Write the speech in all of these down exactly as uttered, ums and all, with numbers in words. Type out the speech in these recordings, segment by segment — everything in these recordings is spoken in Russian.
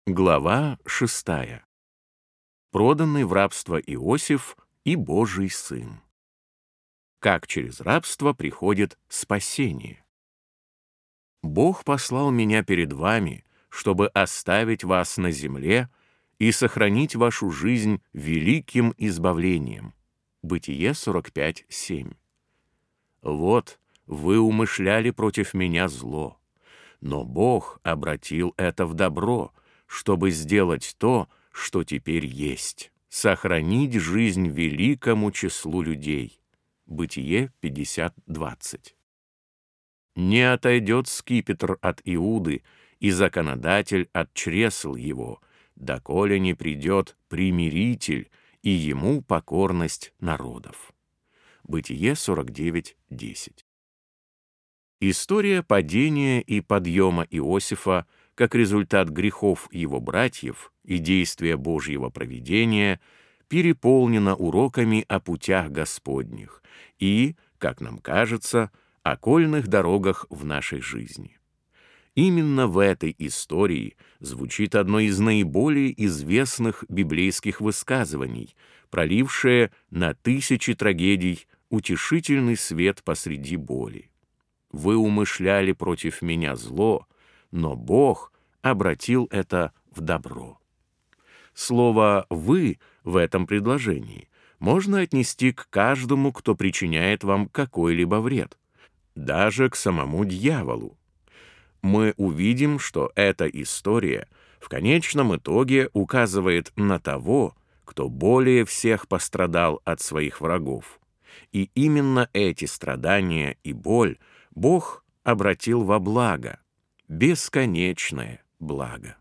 Глава шестая. Проданный в рабство Иосиф и Божий Сын. Как через рабство приходит спасение. Бог послал меня перед вами, чтобы оставить вас на земле и сохранить вашу жизнь великим избавлением. Бытие сорок пять семь. Вот, вы умышляли против меня зло, но Бог обратил это в добро, чтобы сделать то, что теперь есть, сохранить жизнь великому числу людей. Бытие пятьдесят двадцать. Не отойдет скипетр от Иуды, и законодатель от чресл его, доколе не придет примиритель, и ему покорность народов. Бытие сорок девять десять. История падения и подъема Иосифа как результат грехов его братьев и действия Божьего провидения переполнена уроками о путях Господних и, как нам кажется, окольных дорогах в нашей жизни. Именно в этой истории звучит одно из наиболее известных библейских высказываний, пролившее на тысячи трагедий утешительный свет посреди боли. «Вы умышляли против меня зло, но Бог обратил это в добро». Слово «вы» в этом предложении можно отнести к каждому, кто причиняет вам какой-либо вред, даже к самому дьяволу. Мы увидим, что эта история в конечном итоге указывает на того, кто более всех пострадал от своих врагов. И именно эти страдания и боль Бог обратил во благо, бесконечное благо.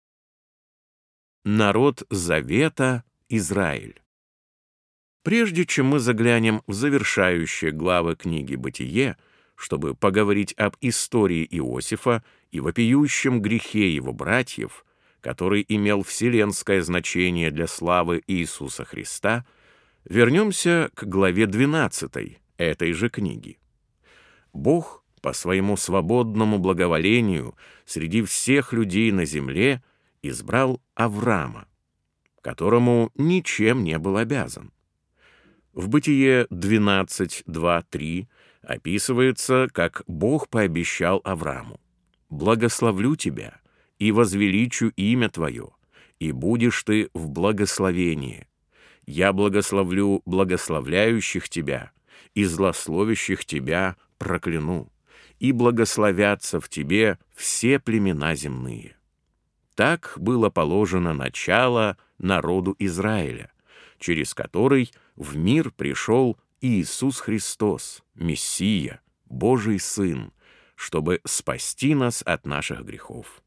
Народ Завета Израиль. Прежде чем мы заглянем в завершающие главы книги «Бытие», чтобы поговорить об истории Иосифа и вопиющем грехе его братьев, который имел вселенское значение для славы Иисуса Христа, вернемся к главе двенадцатой этой же книги. Бог по своему свободному благоволению среди всех людей на земле избрал Авраама, которому ничем не был обязан. В Бытие двенадцать два три описывается, как Бог пообещал Аврааму: «Благословлю тебя и возвеличу имя твое, и будешь ты в благословении. Я благословлю благословляющих тебя, и злословящих тебя прокляну, и благословятся в тебе все племена земные». Так было положено начало народу Израиля, через который в мир пришел Иисус Христос, Мессия, Божий Сын, чтобы спасти нас от наших грехов.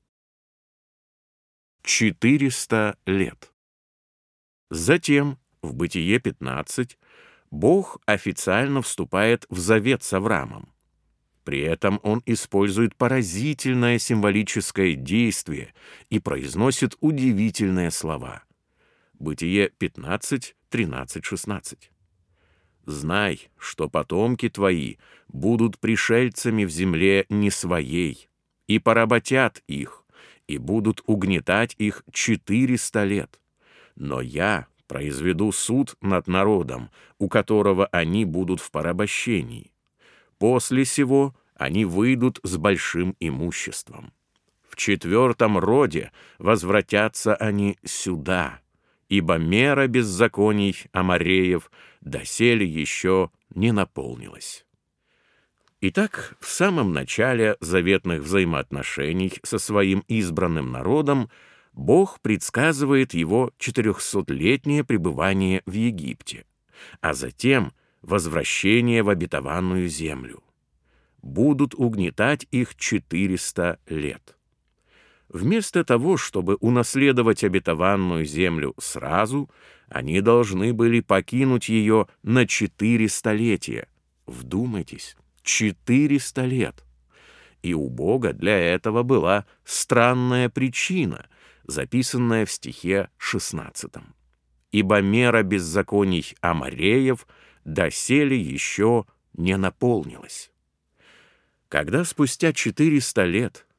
Четыреста лет. Затем, в Бытие пятнадцать, Бог официально вступает в завет с Авраамом. При этом он использует поразительное символическое действие и произносит удивительные слова. Бытие пятнадцать тринадцать шестнадцать. «Знай, что потомки твои будут пришельцами в земле не своей, и поработят их, и будут угнетать их четыреста лет. Но я произведу суд над народом, у которого они будут в порабощении. После сего они выйдут с большим имуществом. В четвертом роде возвратятся они сюда, ибо мера беззаконий Амореев доселе еще не наполнилась». Итак, в самом начале заветных взаимоотношений со своим избранным народом Бог предсказывает его четырехсотлетнее пребывание в Египте, а затем возвращение в обетованную землю. Будут угнетать их четыреста лет. Вместо того, чтобы унаследовать обетованную землю сразу, они должны были покинуть ее на четыре столетия. Вдумайтесь, четыреста лет. И у Бога для этого была странная причина, записанная в стихе шестнадцатом. «Ибо мера беззаконий Амореев доселе еще не наполнилась». Когда спустя четыреста лет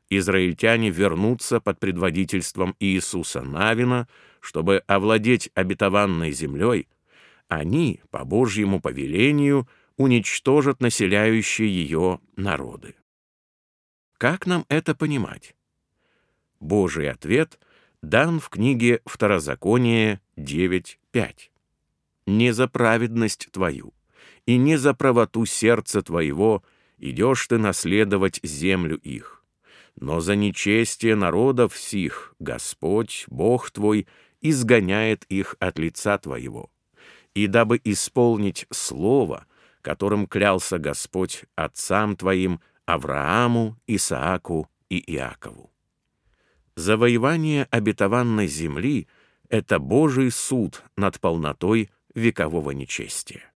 израильтяне вернутся под предводительством Иисуса Навина, чтобы овладеть обетованной землей, они, по Божьему повелению, уничтожат населяющие ее народы. Как нам это понимать? Божий ответ дан в книге Второзаконие девять пять. «Не за праведность твою и не за правоту сердца твоего идешь ты наследовать землю их, но за нечестие народов сих Господь, Бог твой, изгоняет их от лица твоего, и дабы исполнить слово, которым клялся Господь отцам твоим Аврааму, Исааку и Иакову». Завоевание обетованной земли — это Божий суд над полнотой векового нечестия.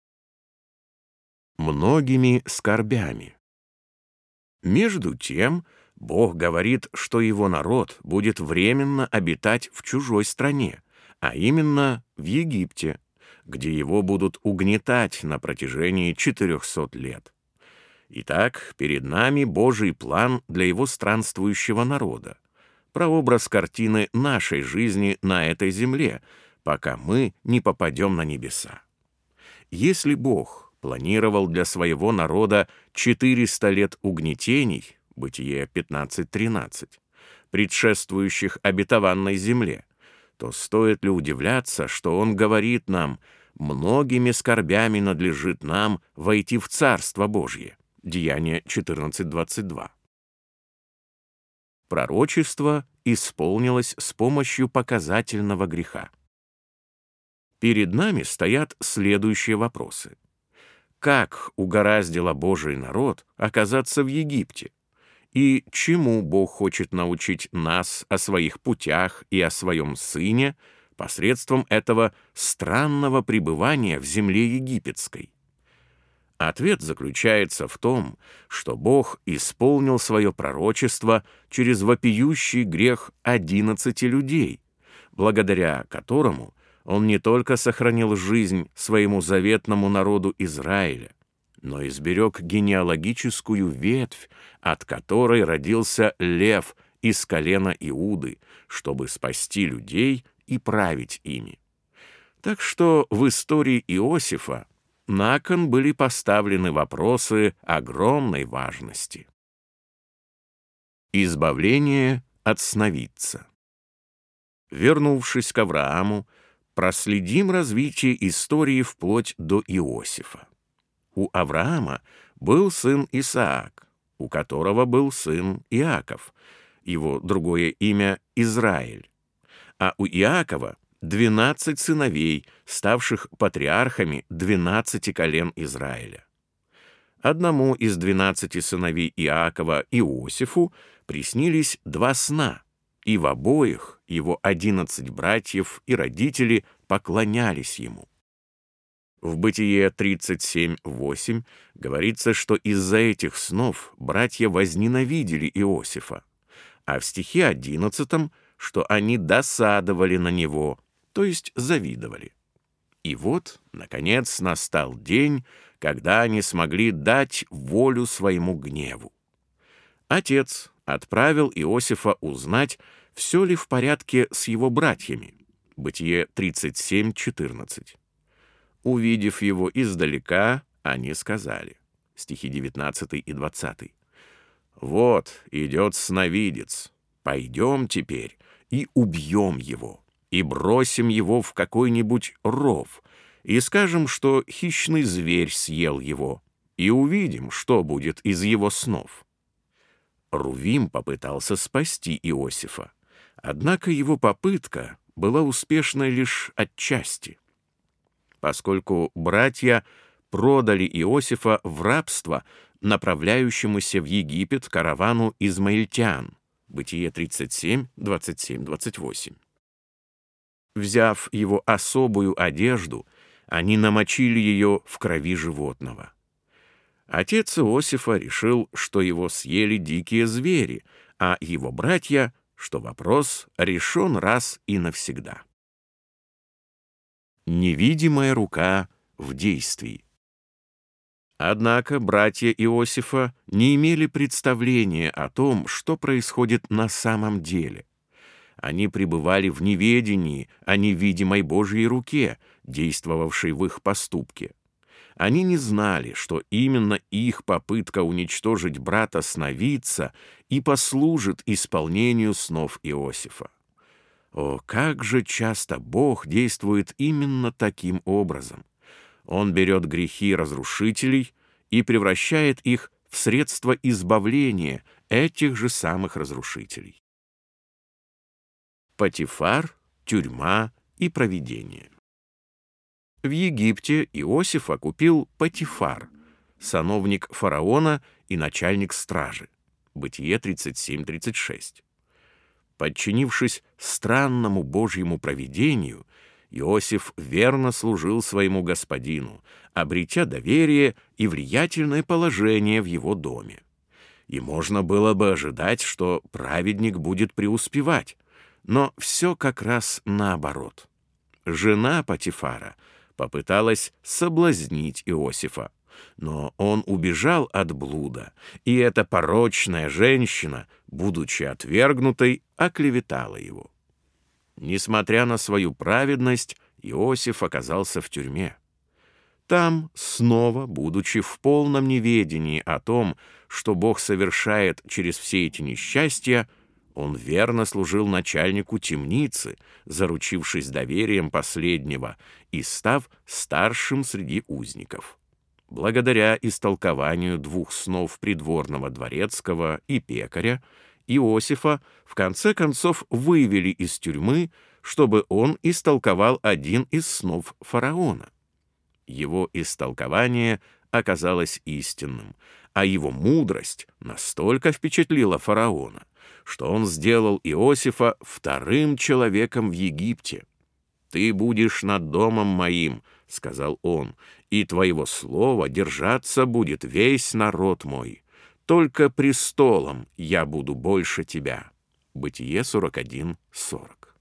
Многими скорбями. Между тем, Бог говорит, что его народ будет временно обитать в чужой стране, а именно в Египте, где его будут угнетать на протяжении четырехсот лет. Итак, перед нами Божий план для его странствующего народа, прообраз картины нашей жизни на этой земле, пока мы не попадем на небеса. Если Бог планировал для своего народа четыреста лет угнетений, Бытие пятнадцать тринадцать, предшествующих обетованной земле, то стоит ли удивляться, что Он говорит нам: «Многими скорбями надлежит нам войти в Царство Божье» Деяния четырнадцать двадцать два. Пророчество исполнилось с помощью показательного греха. Перед нами стоят следующие вопросы. Как угораздило Божий народ оказаться в Египте? И чему Бог хочет научить нас о своих путях и о своем Сыне посредством этого странного пребывания в земле египетской? Ответ заключается в том, что Бог исполнил свое пророчество через вопиющий грех одиннадцати людей, благодаря которому Он не только сохранил жизнь своему заветному народу Израиля, но и сберег генеалогическую ветвь, от которой родился лев из колена Иуды, чтобы спасти людей и править ими. Так что в истории Иосифа на кон были поставлены вопросы огромной важности. Избавление от сновидца. Вернувшись к Аврааму, проследим развитие истории вплоть до Иосифа. У Авраама был сын Исаак, у которого был сын Иаков, его другое имя Израиль, а у Иакова двенадцать сыновей, ставших патриархами двенадцати колен Израиля. Одному из двенадцати сыновей Иакова, Иосифу, приснились два сна, и в обоих его одиннадцать братьев и родители поклонялись ему. В Бытие тридцать семь восемь говорится, что из-за этих снов братья возненавидели Иосифа, а в стихе одиннадцатом, что они досадовали на него, то есть завидовали. И вот, наконец, настал день, когда они смогли дать волю своему гневу. Отец отправил Иосифа узнать, все ли в порядке с его братьями. Бытие тридцать семь четырнадцать. Увидев его издалека, они сказали, стихи девятнадцатый и двадцатый, «Вот идет сновидец, пойдем теперь и убьем его, и бросим его в какой-нибудь ров, и скажем, что хищный зверь съел его, и увидим, что будет из его снов». Рувим попытался спасти Иосифа, однако его попытка была успешной лишь отчасти, поскольку братья продали Иосифа в рабство направляющемуся в Египет каравану измаильтян. Бытие тридцать семь двадцать семь двадцать восемь. Взяв его особую одежду, они намочили ее в крови животного. Отец Иосифа решил, что его съели дикие звери, а его братья, что вопрос решен раз и навсегда. Невидимая рука в действии. Однако братья Иосифа не имели представления о том, что происходит на самом деле. Они пребывали в неведении о невидимой Божьей руке, действовавшей в их поступке. Они не знали, что именно их попытка уничтожить брата сновидца и послужит исполнению снов Иосифа. О, как же часто Бог действует именно таким образом! Он берет грехи разрушителей и превращает их в средство избавления этих же самых разрушителей. Потифар, тюрьма и провидение. В Египте Иосифа купил Потифар, сановник фараона и начальник стражи. Бытие тридцать семь тридцать шесть. Подчинившись странному Божьему провидению, Иосиф верно служил своему господину, обретя доверие и влиятельное положение в его доме. И можно было бы ожидать, что праведник будет преуспевать, но все как раз наоборот. Жена Потифара попыталась соблазнить Иосифа, но он убежал от блуда, и эта порочная женщина, будучи отвергнутой, оклеветала его. Несмотря на свою праведность, Иосиф оказался в тюрьме. Там, снова, будучи в полном неведении о том, что Бог совершает через все эти несчастья, он верно служил начальнику темницы, заручившись доверием последнего и став старшим среди узников. Благодаря истолкованию двух снов придворного дворецкого и пекаря, Иосифа в конце концов вывели из тюрьмы, чтобы он истолковал один из снов фараона. Его истолкование оказалось истинным, а его мудрость настолько впечатлила фараона, что он сделал Иосифа вторым человеком в Египте. «Ты будешь над домом моим», — сказал он, «и твоего слова держаться будет весь народ мой. Только престолом я буду больше тебя». Бытие сорок один сорок.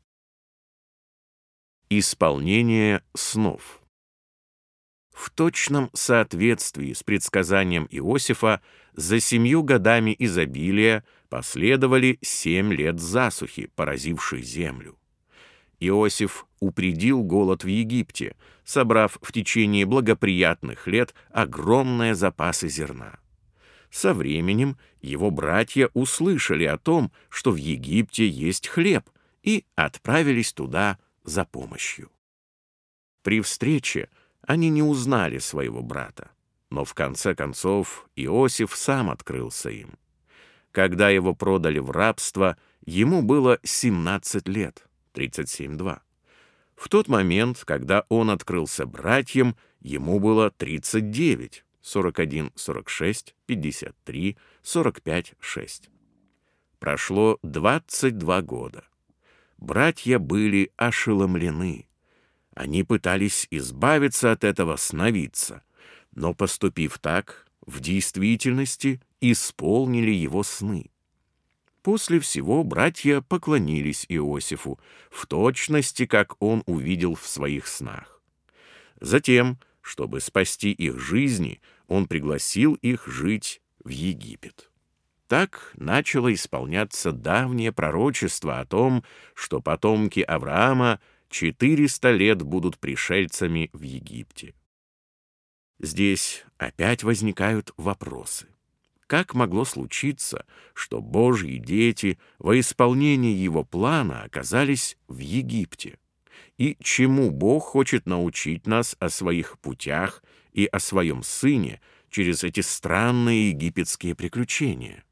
Исполнение снов. В точном соответствии с предсказанием Иосифа за семью годами изобилия последовали семь лет засухи, поразившей землю. Иосиф упредил голод в Египте, собрав в течение благоприятных лет огромные запасы зерна. Со временем его братья услышали о том, что в Египте есть хлеб, и отправились туда за помощью. При встрече они не узнали своего брата, но в конце концов Иосиф сам открылся им. Когда его продали в рабство, ему было семнадцать лет, тридцать семь два. В тот момент, когда он открылся братьям, ему было тридцать девять, сорок один сорок шесть, пятьдесят три, сорок пять шесть. Прошло двадцать два года. Братья были ошеломлены. Они пытались избавиться от этого сновидца, но, поступив так, в действительности исполнили его сны. После всего братья поклонились Иосифу, в точности, как он увидел в своих снах. Затем, чтобы спасти их жизни, он пригласил их жить в Египет. Так начало исполняться давнее пророчество о том, что потомки Авраама четыреста лет будут пришельцами в Египте. Здесь опять возникают вопросы. Как могло случиться, что Божьи дети во исполнении Его плана оказались в Египте? И чему Бог хочет научить нас о своих путях и о своем Сыне через эти странные египетские приключения?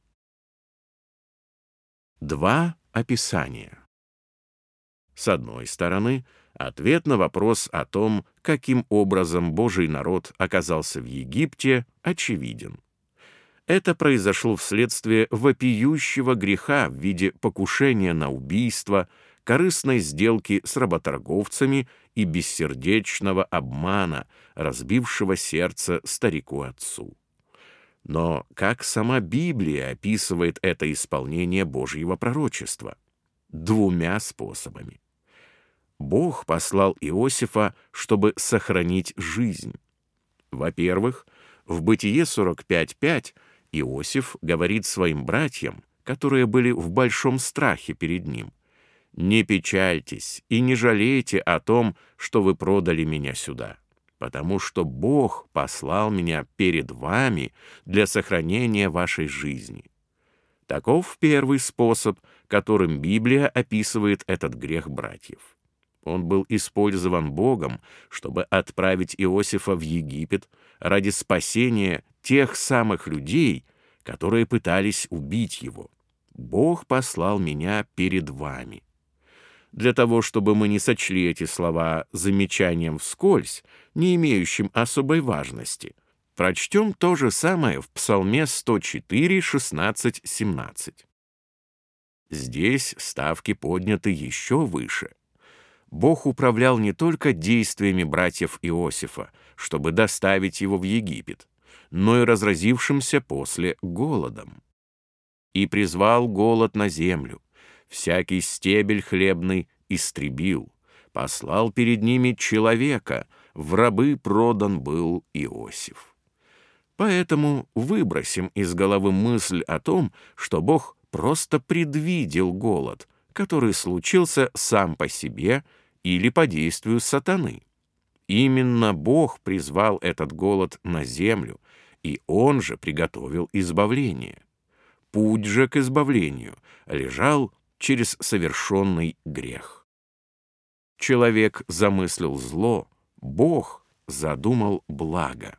Два описания. С одной стороны, ответ на вопрос о том, каким образом Божий народ оказался в Египте, очевиден. Это произошло вследствие вопиющего греха в виде покушения на убийство, корыстной сделки с работорговцами и бессердечного обмана, разбившего сердце старику-отцу. Но как сама Библия описывает это исполнение Божьего пророчества? Двумя способами. Бог послал Иосифа, чтобы сохранить жизнь. Во-первых, В Бытие сорок пять пять Иосиф говорит своим братьям, которые были в большом страхе перед ним: «Не печальтесь и не жалейте о том, что вы продали меня сюда, потому что Бог послал меня перед вами для сохранения вашей жизни». Таков первый способ, которым Библия описывает этот грех братьев. Он был использован Богом, чтобы отправить Иосифа в Египет ради спасения тех самых людей, которые пытались убить его. «Бог послал меня перед вами». Для того, чтобы мы не сочли эти слова замечанием вскользь, не имеющим особой важности, прочтем то же самое в Псалме сто четыре, шестнадцать, семнадцать. Здесь ставки подняты еще выше. Бог управлял не только действиями братьев Иосифа, чтобы доставить его в Египет, но и разразившимся после голодом. «И призвал голод на землю, всякий стебель хлебный истребил, послал перед ними человека, в рабы продан был Иосиф». Поэтому выбросим из головы мысль о том, что Бог просто предвидел голод, который случился сам по себе или по действию сатаны. Именно Бог призвал этот голод на землю, и Он же приготовил избавление. Путь же к избавлению лежал через совершенный грех. Человек замыслил зло, Бог задумал благо.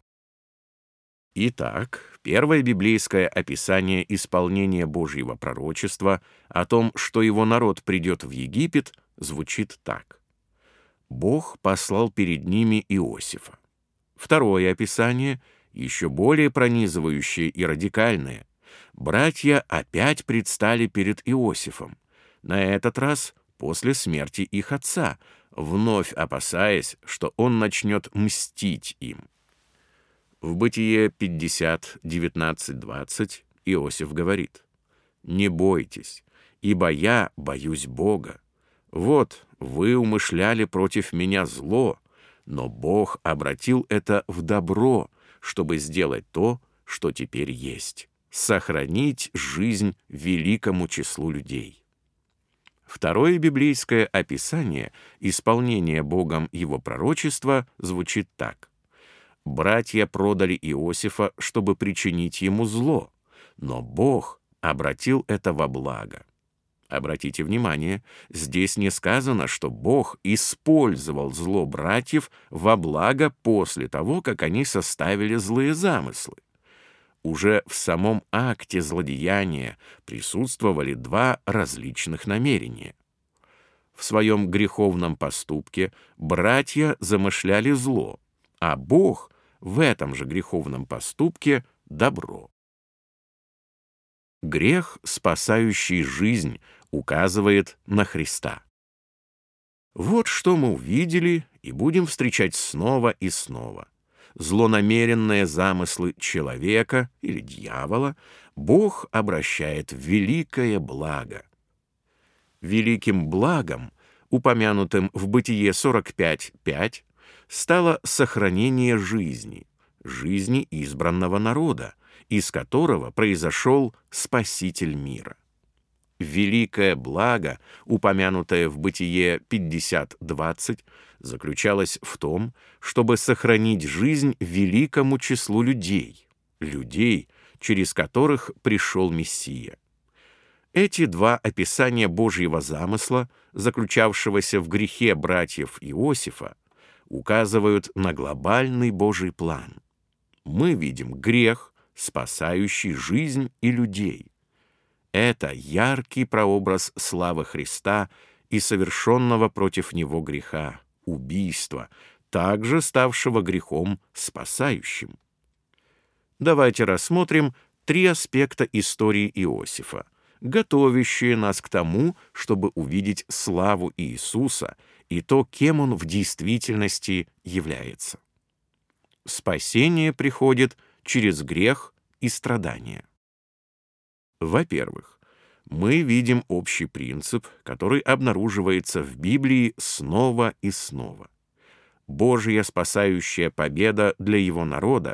Итак, первое библейское описание исполнения Божьего пророчества о том, что его народ придет в Египет, звучит так: «Бог послал перед ними Иосифа». Второе описание, еще более пронизывающее и радикальное: братья опять предстали перед Иосифом, на этот раз после смерти их отца, вновь опасаясь, что он начнет мстить им. В Бытие пятьдесят, девятнадцать, двадцать Иосиф говорит: «Не бойтесь, ибо я боюсь Бога. Вот вы умышляли против меня зло, но Бог обратил это в добро, чтобы сделать то, что теперь есть: сохранить жизнь великому числу людей». Второе библейское описание исполнения Богом его пророчества звучит так: братья продали Иосифа, чтобы причинить ему зло, но Бог обратил это во благо. Обратите внимание, здесь не сказано, что Бог использовал зло братьев во благо после того, как они составили злые замыслы. Уже в самом акте злодеяния присутствовали два различных намерения. В своем греховном поступке братья замышляли зло, а Бог в этом же греховном поступке — добро. Грех, спасающий жизнь, указывает на Христа. Вот что мы увидели и будем встречать снова и снова. Злонамеренные замыслы человека или дьявола Бог обращает в великое благо. Великим благом, упомянутым в Бытие сорок пять пять, стало сохранение жизни, жизни избранного народа, из которого произошел Спаситель мира. Великое благо, упомянутое в Бытие пятьдесят двадцать, заключалось в том, чтобы сохранить жизнь великому числу людей, людей, через которых пришел Мессия. Эти два описания Божьего замысла, заключавшегося в грехе братьев Иосифа, указывают на глобальный Божий план. Мы видим грех, спасающий жизнь и людей. Это яркий прообраз славы Христа и совершенного против Него греха, убийства, также ставшего грехом спасающим. Давайте рассмотрим три аспекта истории Иосифа, готовящие нас к тому, чтобы увидеть славу Иисуса и то, кем Он в действительности является. Спасение приходит через грех и страдания. Во-первых, мы видим общий принцип, который обнаруживается в Библии снова и снова. Божья спасающая победа для Его народа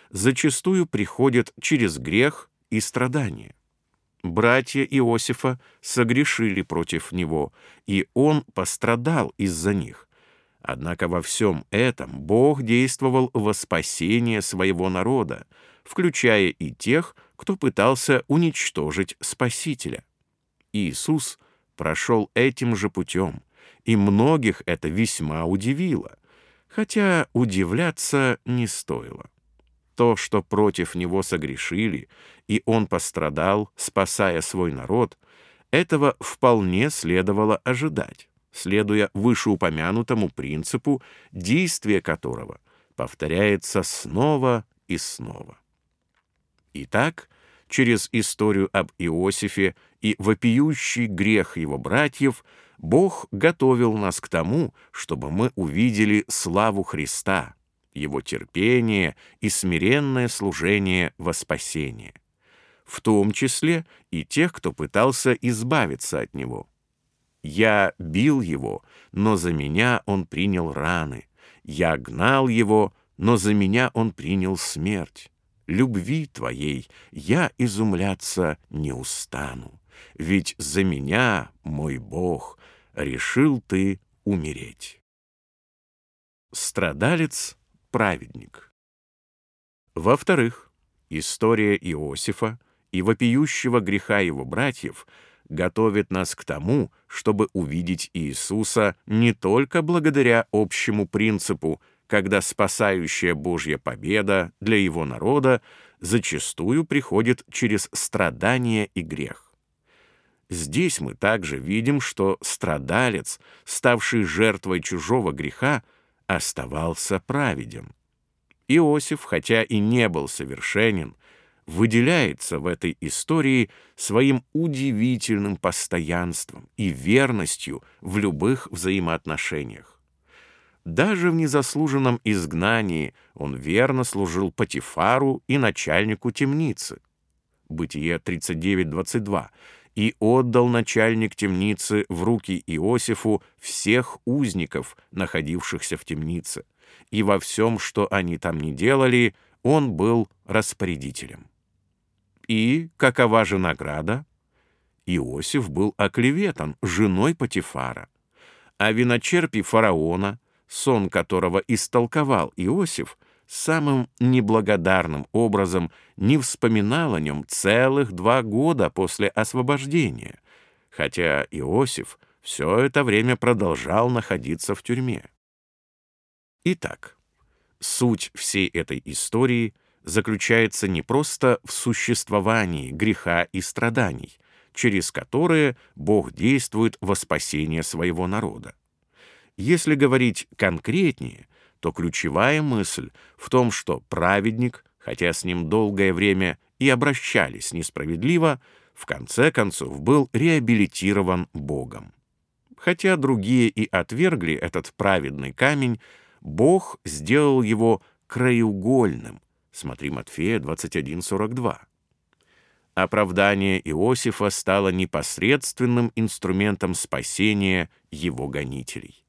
зачастую приходит через грех и страдания. Братья Иосифа согрешили против него, и он пострадал из-за них. Однако во всем этом Бог действовал во спасение своего народа, включая и тех, кто пытался уничтожить Спасителя. Иисус прошел этим же путем, и многих это весьма удивило, хотя удивляться не стоило. То, что против него согрешили, и он пострадал, спасая свой народ, этого вполне следовало ожидать, следуя вышеупомянутому принципу, действие которого повторяется снова и снова. Итак, через историю об Иосифе и вопиющий грех его братьев Бог готовил нас к тому, чтобы мы увидели славу Христа, его терпение и смиренное служение во спасение, в том числе и тех, кто пытался избавиться от него. «Я бил его, но за меня он принял раны. Я гнал его, но за меня он принял смерть. Любви твоей я изумляться не устану, ведь за меня, мой Бог, решил ты умереть». Страдалец — праведник. Во-вторых, история Иосифа и вопиющего греха его братьев готовит нас к тому, чтобы увидеть Иисуса не только благодаря общему принципу, когда спасающая Божья победа для его народа зачастую приходит через страдания и грех. Здесь мы также видим, что страдалец, ставший жертвой чужого греха, оставался праведен. Иосиф, хотя и не был совершенен, выделяется в этой истории своим удивительным постоянством и верностью в любых взаимоотношениях. Даже в незаслуженном изгнании он верно служил Потифару и начальнику темницы. Бытие тридцать девять двадцать два. «И отдал начальник темницы в руки Иосифу всех узников, находившихся в темнице, и во всем, что они там ни делали, он был распорядителем». И какова же награда? Иосиф был оклеветан женой Потифара, а виночерпий фараона, сон которого истолковал Иосиф, самым неблагодарным образом не вспоминал о нем целых два года после освобождения, хотя Иосиф все это время продолжал находиться в тюрьме. Итак, суть всей этой истории заключается не просто в существовании греха и страданий, через которые Бог действует во спасение своего народа. Если говорить конкретнее, то ключевая мысль в том, что праведник, хотя с ним долгое время и обращались несправедливо, в конце концов был реабилитирован Богом. Хотя другие и отвергли этот праведный камень, Бог сделал его краеугольным. Смотри Матфея двадцать один сорок два. Оправдание Иосифа стало непосредственным инструментом спасения его гонителей.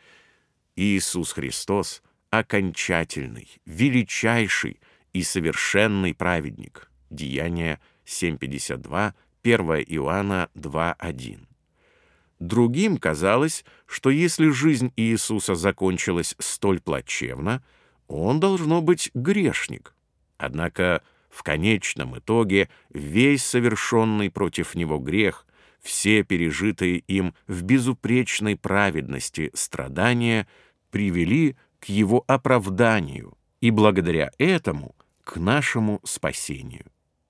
Иисус Христос — окончательный, величайший и совершенный праведник. Деяния семь пятьдесят два, первое Иоанна два один. Другим казалось, что если жизнь Иисуса закончилась столь плачевно, он должно быть грешник. Однако в конечном итоге весь совершенный против него грех, все пережитые им в безупречной праведности страдания привели к его оправданию и благодаря этому к нашему спасению.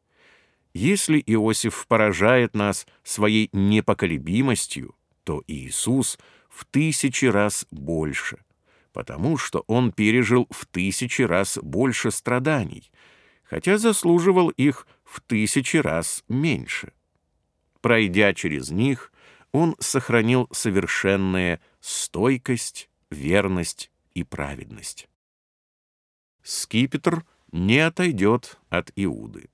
Если Иосиф поражает нас своей непоколебимостью, то Иисус в тысячи раз больше, потому что Он пережил в тысячи раз больше страданий, хотя заслуживал их в тысячи раз меньше. Пройдя через них, Он сохранил совершенная стойкость, верность и праведность. Скипетр не отойдет от Иуды.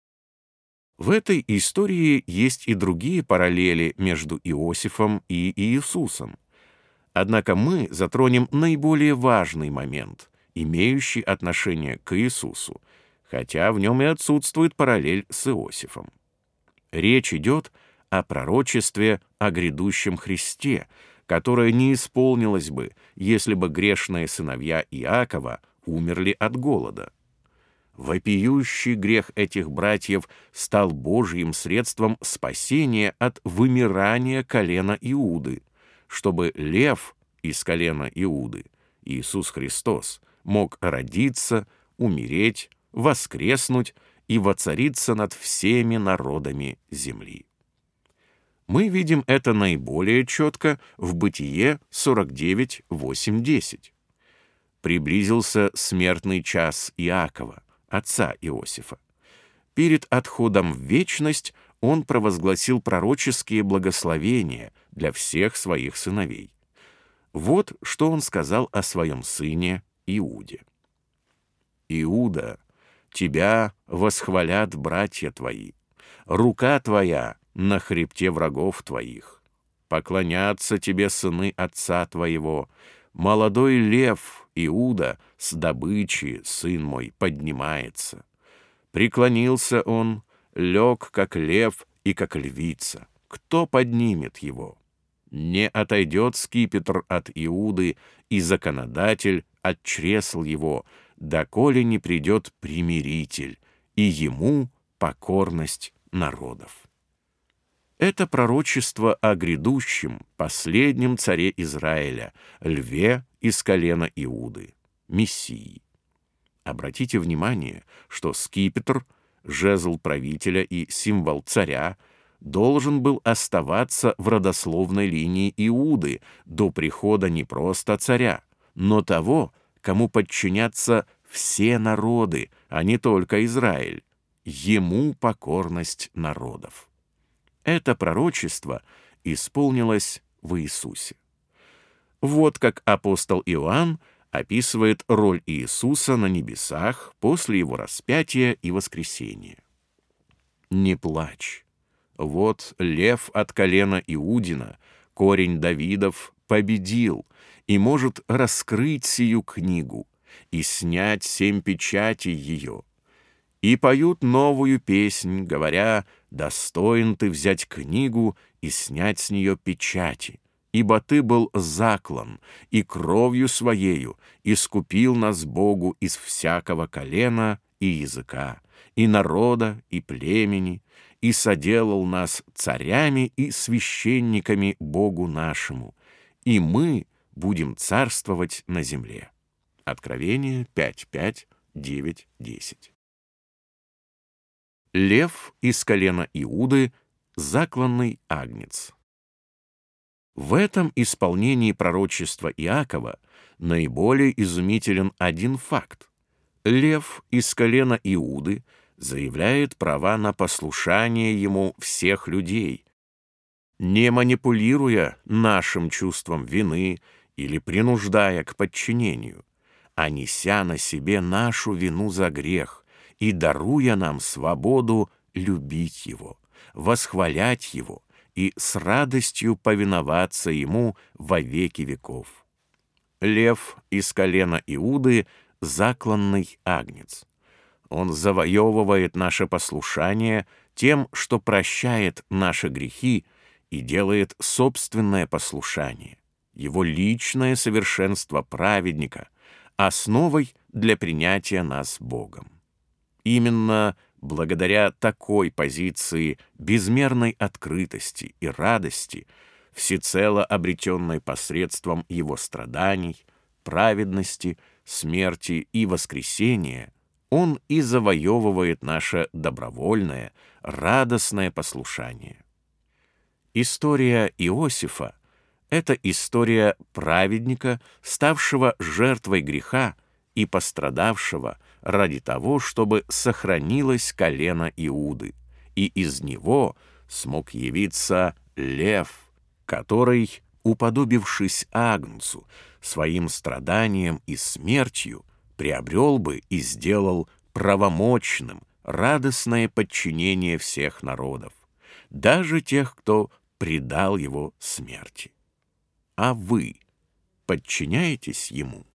В этой истории есть и другие параллели между Иосифом и Иисусом. Однако мы затронем наиболее важный момент, имеющий отношение к Иисусу, хотя в нем и отсутствует параллель с Иосифом. Речь идет о пророчестве о грядущем Христе, которое не исполнилось бы, если бы грешные сыновья Иакова умерли от голода. Вопиющий грех этих братьев стал Божьим средством спасения от вымирания колена Иуды, чтобы лев из колена Иуды, Иисус Христос, мог родиться, умереть, воскреснуть и воцариться над всеми народами земли. Мы видим это наиболее четко в Бытие сорок девять, восемь, десять. Приблизился смертный час Иакова, отца Иосифа. Перед отходом в вечность он провозгласил пророческие благословения для всех своих сыновей. Вот что он сказал о своем сыне Иуде. «Иуда, тебя восхвалят братья твои, рука твоя на хребте врагов твоих. Поклонятся тебе сыны отца твоего. Молодой лев Иуда с добычи, сын мой, поднимается. Преклонился он, лег, как лев и как львица. Кто поднимет его? Не отойдет скипетр от Иуды, и законодатель от чресл его, доколе не придет примиритель, и ему покорность народов». Это пророчество о грядущем, последнем царе Израиля, льве из колена Иуды, Мессии. Обратите внимание, что скипетр, жезл правителя и символ царя должен был оставаться в родословной линии Иуды до прихода не просто царя, но того, кому подчинятся все народы, а не только Израиль, ему покорность народов. Это пророчество исполнилось в Иисусе. Вот как апостол Иоанн описывает роль Иисуса на небесах после его распятия и воскресения. «Не плачь. Вот лев от колена Иудина, корень Давидов, победил и может раскрыть сию книгу и снять семь печатей ее. И поют новую песнь, говоря: достоин ты взять книгу и снять с нее печати, ибо ты был заклан, и кровью своею искупил нас Богу из всякого колена и языка, и народа, и племени, и соделал нас царями и священниками Богу нашему, и мы будем царствовать на земле». Откровение пять пять, девять десять. Лев из колена Иуды — закланный агнец. В этом исполнении пророчества Иакова наиболее изумителен один факт. Лев из колена Иуды заявляет права на послушание ему всех людей, не манипулируя нашим чувством вины или принуждая к подчинению, а неся на себе нашу вину за грех и даруя нам свободу любить Его, восхвалять Его и с радостью повиноваться Ему во веки веков. Лев из колена Иуды — закланный агнец. Он завоевывает наше послушание тем, что прощает наши грехи и делает собственное послушание, его личное совершенство праведника, основой для принятия нас Богом. Именно благодаря такой позиции безмерной открытости и радости, всецело обретенной посредством Его страданий, праведности, смерти и воскресения, Он и завоевывает наше добровольное, радостное послушание. История Иосифа — это история праведника, ставшего жертвой греха и пострадавшего ради того, чтобы сохранилось колено Иуды, и из него смог явиться лев, который, уподобившись агнцу, своим страданием и смертью приобрел бы и сделал правомочным радостное подчинение всех народов, даже тех, кто предал его смерти. А вы подчиняетесь ему?